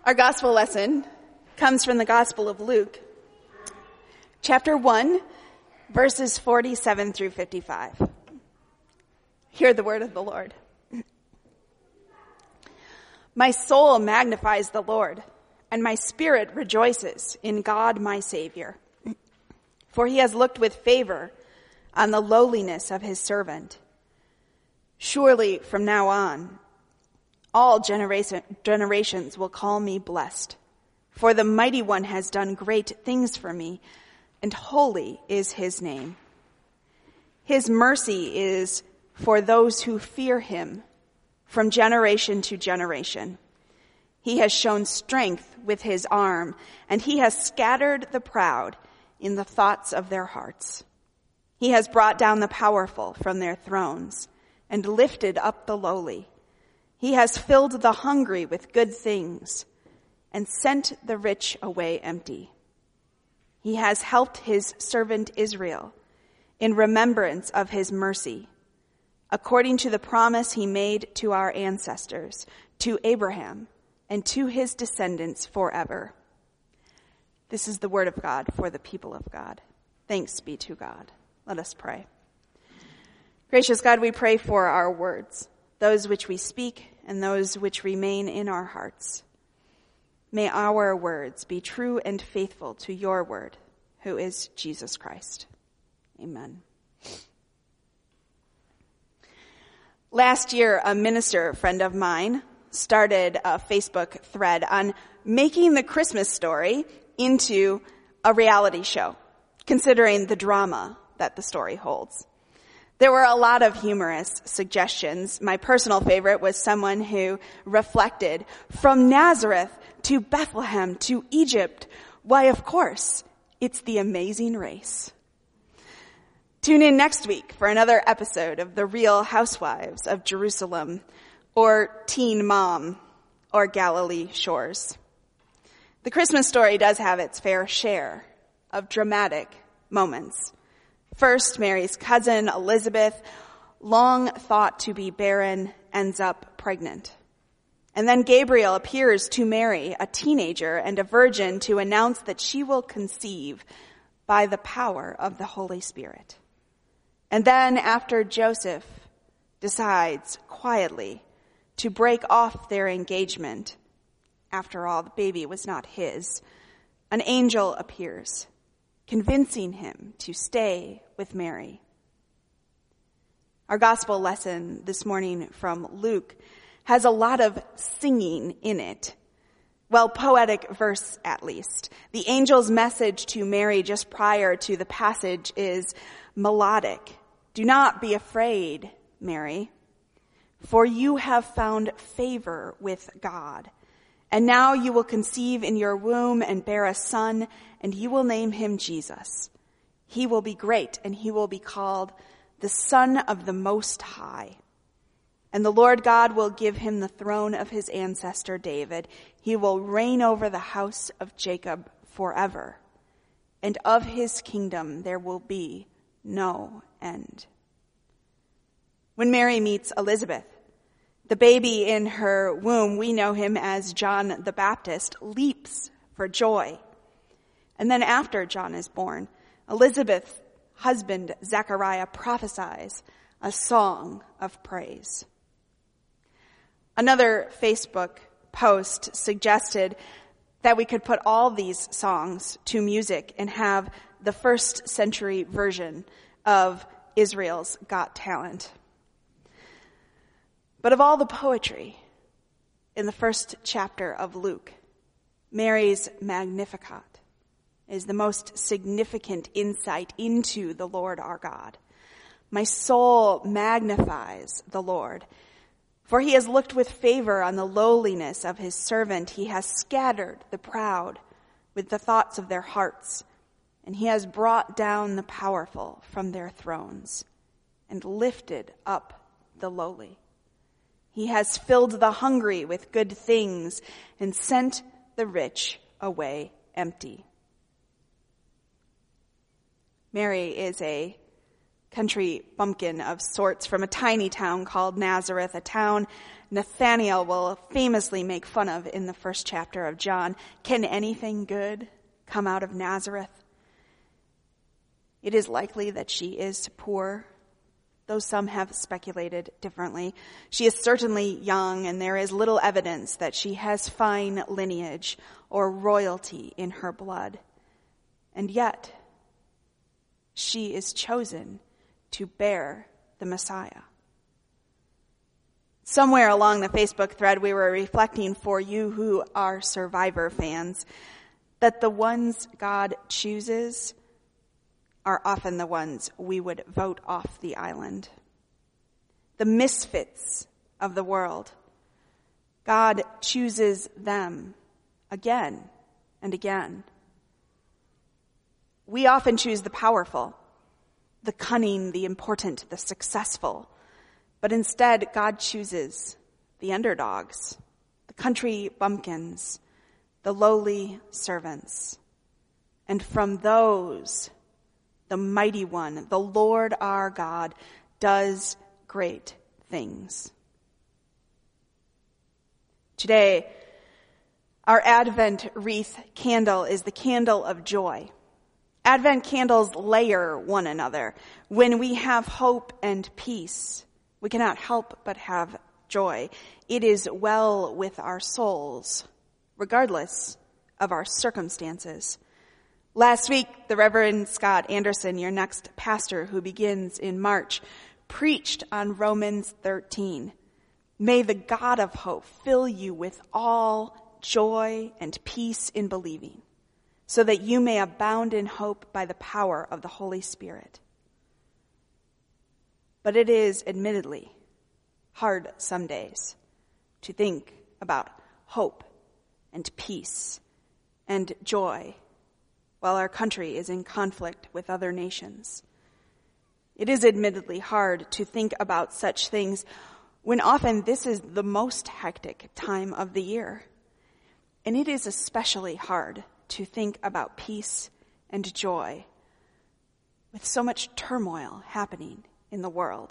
Our gospel lesson comes from the Gospel of Luke, chapter 1, verses 47 through 55. Hear the word of the Lord. My soul magnifies the Lord, and my spirit rejoices in God my Savior. For he has looked with favor on the lowliness of his servant. Surely from now on, all generations will call me blessed. For the Mighty One has done great things for me, and holy is his name. His mercy is for those who fear him from generation to generation. He has shown strength with his arm, and he has scattered the proud in the thoughts of their hearts. He has brought down the powerful from their thrones and lifted up the lowly. He has filled the hungry with good things and sent the rich away empty. He has helped his servant Israel in remembrance of his mercy, according to the promise he made to our ancestors, to Abraham, and to his descendants forever. This is the word of God for the people of God. Thanks be to God. Let us pray. Gracious God, we pray for our words, those which we speak and those which remain in our hearts. May our words be true and faithful to your word, who is Jesus Christ. Amen. Last year, a minister friend of mine started a Facebook thread on making the Christmas Story into a reality show, considering the drama that the story holds. There were a lot of humorous suggestions. My personal favorite was someone who reflected, from Nazareth to Bethlehem to Egypt, why, of course, it's the Amazing Race. Tune in next week for another episode of The Real Housewives of Jerusalem, or Teen Mom, or Galilee Shores. The Christmas Story does have its fair share of dramatic moments. First, Mary's cousin, Elizabeth, long thought to be barren, ends up pregnant. And then Gabriel appears to Mary, a teenager and a virgin, to announce that she will conceive by the power of the Holy Spirit. And then, after Joseph decides quietly to break off their engagement, after all, the baby was not his, an angel appears, convincing him to stay with Mary. Our gospel lesson this morning from Luke has a lot of singing in it. Well, poetic verse at least. The angel's message to Mary just prior to the passage is melodic. Do not be afraid, Mary, for you have found favor with God. And now you will conceive in your womb and bear a son, and you will name him Jesus. He will be great, and he will be called the Son of the Most High. And the Lord God will give him the throne of his ancestor David. He will reign over the house of Jacob forever, and of his kingdom there will be no end. When Mary meets Elizabeth, the baby in her womb, we know him as John the Baptist, leaps for joy. And then after John is born, Elizabeth's husband, Zechariah, prophesies a song of praise. Another Facebook post suggested that we could put all these songs to music and have the first century version of Israel's Got Talent. But of all the poetry in the first chapter of Luke, Mary's Magnificat is the most significant insight into the Lord our God. My soul magnifies the Lord, for he has looked with favor on the lowliness of his servant. He has scattered the proud with the thoughts of their hearts, and he has brought down the powerful from their thrones and lifted up the lowly. He has filled the hungry with good things and sent the rich away empty. Mary is a country bumpkin of sorts from a tiny town called Nazareth, a town Nathanael will famously make fun of in the first chapter of John. Can anything good come out of Nazareth? It is likely that she is poor, though some have speculated differently. She is certainly young, and there is little evidence that she has fine lineage or royalty in her blood. And yet, she is chosen to bear the Messiah. Somewhere along the Facebook thread, we were reflecting, for you who are Survivor fans, that the ones God chooses are often the ones we would vote off the island. The misfits of the world. God chooses them again and again. We often choose the powerful, the cunning, the important, the successful. But instead, God chooses the underdogs, the country bumpkins, the lowly servants. And from those, the mighty one, the Lord our God, does great things. Today, our Advent wreath candle is the candle of joy. Advent candles layer one another. When we have hope and peace, we cannot help but have joy. It is well with our souls, regardless of our circumstances. Last week, the Reverend Scott Anderson, your next pastor who begins in March, preached on Romans 13. May the God of hope fill you with all joy and peace in believing, so that you may abound in hope by the power of the Holy Spirit. But it is admittedly hard some days to think about hope and peace and joy while our country is in conflict with other nations. It is admittedly hard to think about such things when often this is the most hectic time of the year. And it is especially hard to think about peace and joy with so much turmoil happening in the world.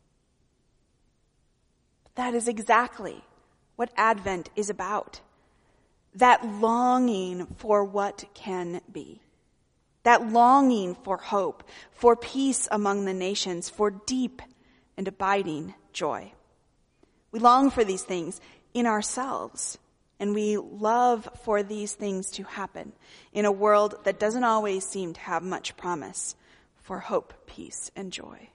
But that is exactly what Advent is about. That longing for what can be. That longing for hope, for peace among the nations, for deep and abiding joy. We long for these things in ourselves, and we love for these things to happen in a world that doesn't always seem to have much promise for hope, peace, and joy.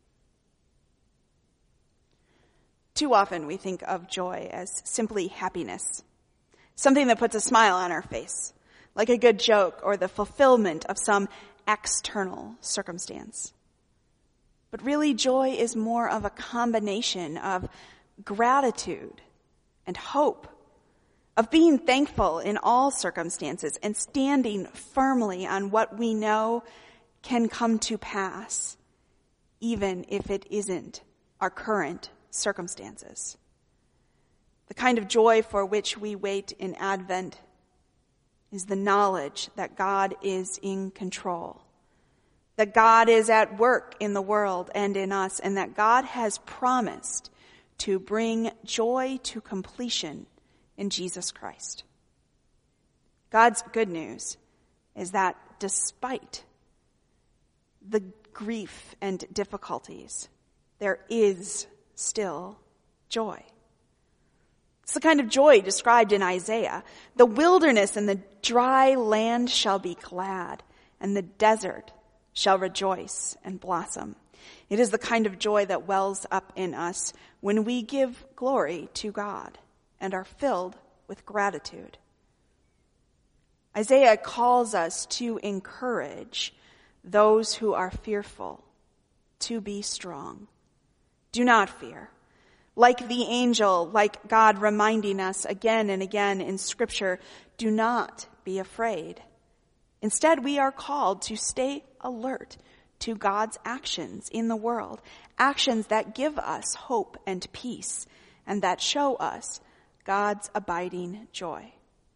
Too often we think of joy as simply happiness. Something that puts a smile on our face, like a good joke or the fulfillment of some external circumstance. But really, joy is more of a combination of gratitude and hope, of being thankful in all circumstances and standing firmly on what we know can come to pass, even if it isn't our current circumstances. The kind of joy for which we wait in Advent is the knowledge that God is in control, that God is at work in the world and in us, and that God has promised to bring joy to completion in Jesus Christ. God's good news is that despite the grief and difficulties, there is still joy. It's the kind of joy described in Isaiah. The wilderness and the dry land shall be glad, and the desert shall rejoice and blossom. It is the kind of joy that wells up in us when we give glory to God and are filled with gratitude. Isaiah calls us to encourage those who are fearful to be strong. Do not fear. Like the angel, like God reminding us again and again in Scripture, do not be afraid. Instead, we are called to stay alert to God's actions in the world, actions that give us hope and peace, and that show us God's abiding joy.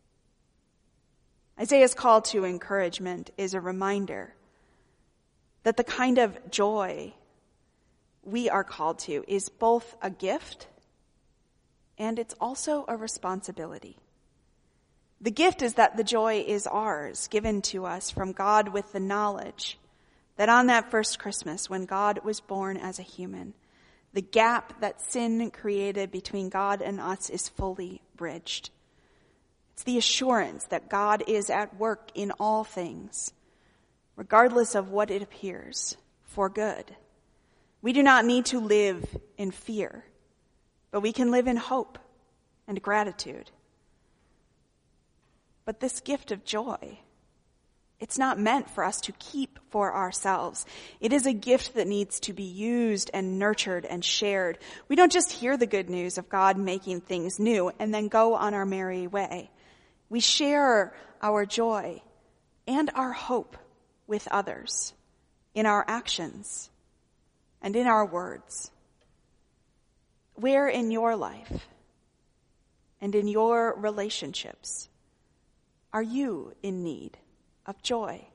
Isaiah's call to encouragement is a reminder that the kind of joy we are called to is both a gift and it's also a responsibility. The gift is that the joy is ours, given to us from God with the knowledge that on that first Christmas, when God was born as a human, the gap that sin created between God and us is fully bridged. It's the assurance that God is at work in all things, regardless of what it appears, for good. We do not need to live in fear, but we can live in hope and gratitude. But this gift of joy, it's not meant for us to keep for ourselves. It is a gift that needs to be used and nurtured and shared. We don't just hear the good news of God making things new and then go on our merry way. We share our joy and our hope with others in our actions and in our words. Where in your life and in your relationships are you in need of joy?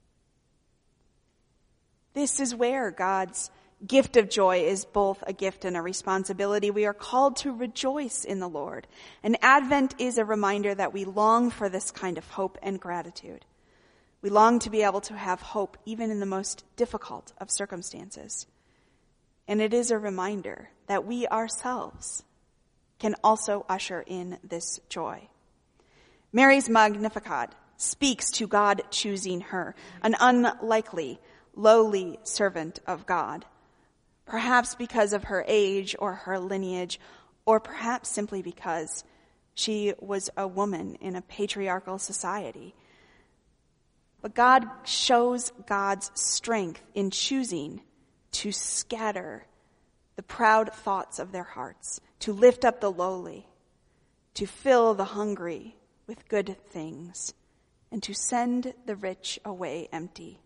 This is where God's gift of joy is both a gift and a responsibility. We are called to rejoice in the Lord. And Advent is a reminder that we long for this kind of hope and gratitude. We long to be able to have hope even in the most difficult of circumstances. And it is a reminder that we ourselves can also usher in this joy. Mary's Magnificat speaks to God choosing her, an unlikely, lowly servant of God, perhaps because of her age or her lineage, or perhaps simply because she was a woman in a patriarchal society. But God shows God's strength in choosing to scatter the proud thoughts of their hearts, to lift up the lowly, to fill the hungry with good things, and to send the rich away empty.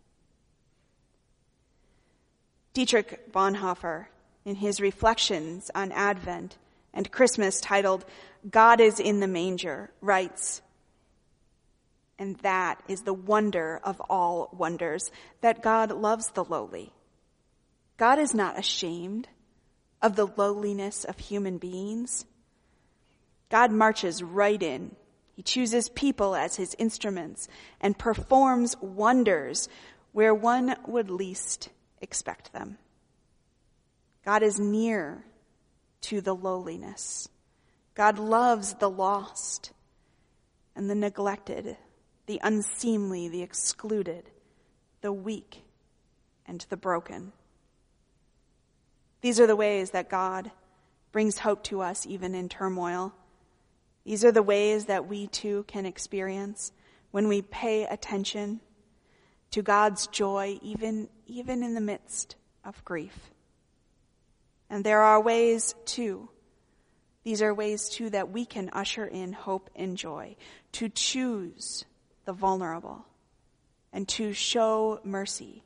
Dietrich Bonhoeffer, in his reflections on Advent and Christmas titled "God is in the Manger," writes, "And that is the wonder of all wonders, that God loves the lowly. God is not ashamed of the lowliness of human beings. God marches right in. He chooses people as his instruments and performs wonders where one would least expect them. God is near to the lowliness. God loves the lost and the neglected, the unseemly, the excluded, the weak, and the broken." These are the ways that God brings hope to us even in turmoil. These are the ways that we too can experience when we pay attention to God's joy, even in the midst of grief. And there are ways too, these are ways too that we can usher in hope and joy, to choose the vulnerable and to show mercy.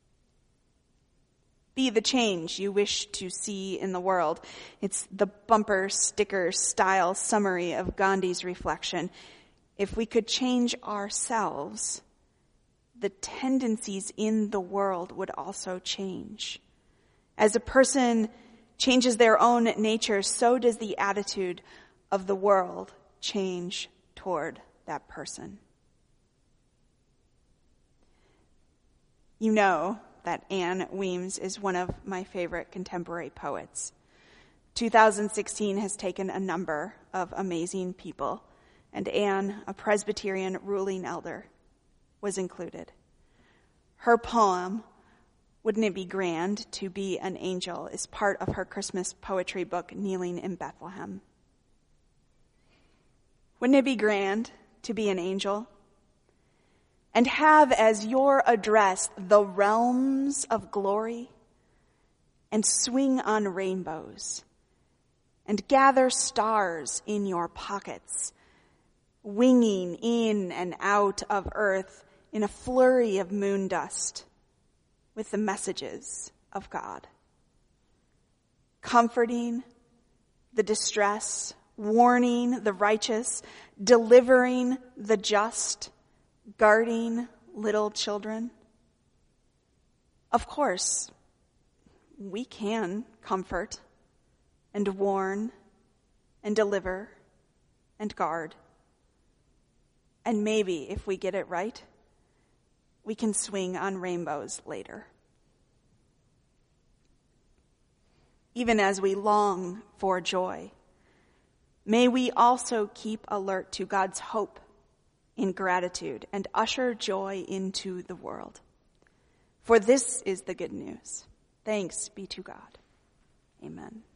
Be the change you wish to see in the world. It's the bumper sticker style summary of Gandhi's reflection. If we could change ourselves, the tendencies in the world would also change. As a person changes their own nature, so does the attitude of the world change toward that person. You know that Anne Weems is one of my favorite contemporary poets. 2016 has taken a number of amazing people, and Anne, a Presbyterian ruling elder, was included. Her poem, "Wouldn't It Be Grand to Be an Angel," is part of her Christmas poetry book, Kneeling in Bethlehem. Wouldn't it be grand to be an angel and have as your address the realms of glory, and swing on rainbows, and gather stars in your pockets, winging in and out of earth in a flurry of moon dust with the messages of God, comforting the distress, warning the righteous, delivering the just, guarding little children? Of course, we can comfort and warn and deliver and guard. And maybe, if we get it right, we can swing on rainbows later. Even as we long for joy, may we also keep alert to God's hope in gratitude and usher joy into the world. For this is the good news. Thanks be to God. Amen.